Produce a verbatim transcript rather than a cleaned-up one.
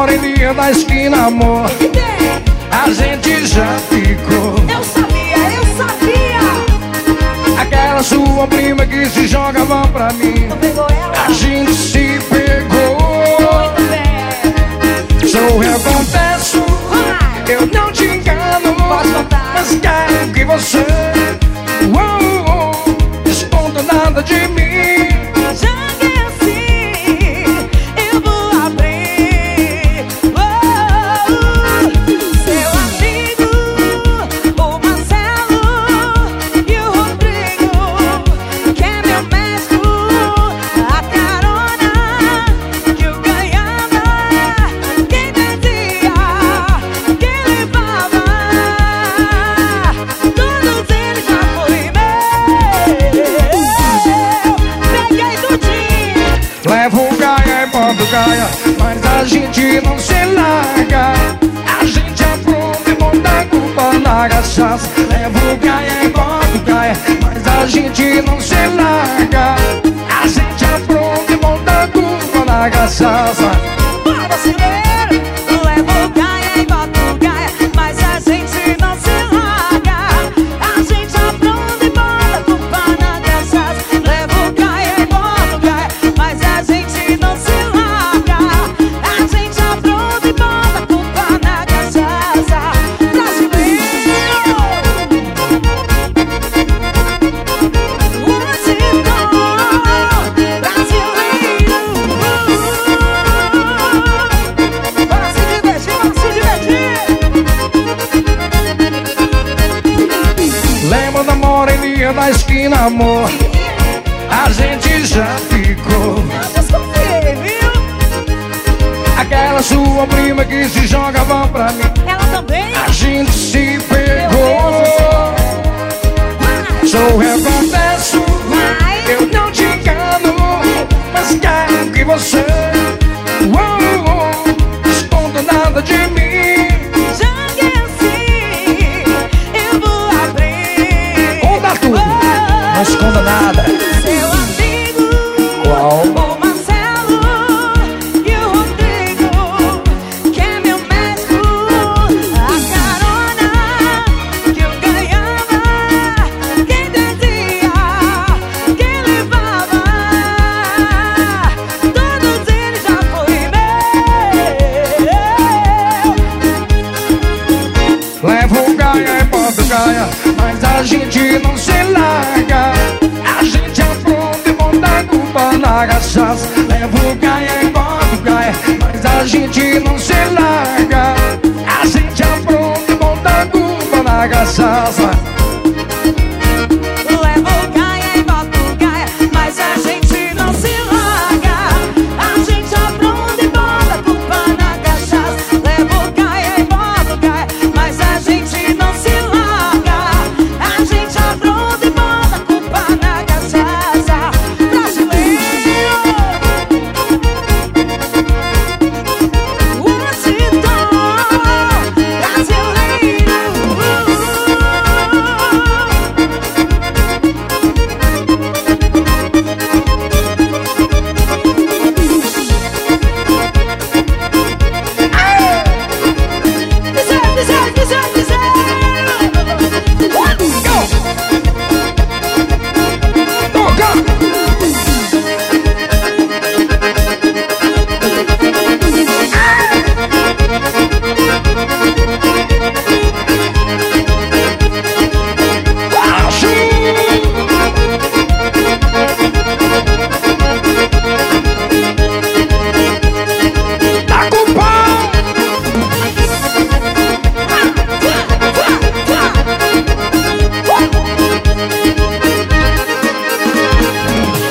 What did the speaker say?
moreninha da esquina, amor. A gente já ficou. Eu sabia, eu sabia. Aquela sua prima que se jogava pra mim. Tu pegou ela? A gente se pegou. Muito bem. Só eu confesso, eu não te engano. Pode contar. Mas quero que você oh, oh, esconda nada de mim. Já que é assim, eu vou abrir. Oh, seu amigo, o Marcelo e o Rodrigo, que é meu médico, a carona que eu ganhava, quem dizia, quem levava, todos eles já foi meu. Peguei tudinho. Levo o Gaia e boto Gaia, mas a gente não se larga. A gente apronta e bota a culpa na cachaça. Levo o Gaia e boto Gaia, mas a gente não se larga. A gente apronta e bota a culpa na cachaça. Bora, brasileiro, leva o Gaia e bota o Gaia, mas a gente não se larga. A gente apronta e bota a culpa na cachaça. Leva o Gaia e bota o Gaia, mas a gente não se larga. A gente apronta e bota a culpa na cachaça. Brasileiro, onde estou? Brasileiro, bora se divertir, bora se divertir. Lembra da moreninha da esquina, amor. A gente já ficou. Eu desconfiei, viu? Aquela sua prima que se jogava pra mim. Ela também. A gente se pegou. Sou eu confesso, eu não te engano. Mas quero que você oh, oh, esconda nada de mim. Já que é assim, eu vou abrir. Conta tudo, não esconda nada. Seu amigo, Qual? o Marcelo e o Rodrigo, que é meu médico, a carona que eu ganhava, quem dizia, quem levava, todos eles já foi meu. Levo o Gaia e boto Gaia, mas a gente não se larga. A gente apronta e bota a culpa na cachaça. Levo o Gaia e boto Gaia, mas a gente não se larga. A gente apronta e bota a culpa na cachaça.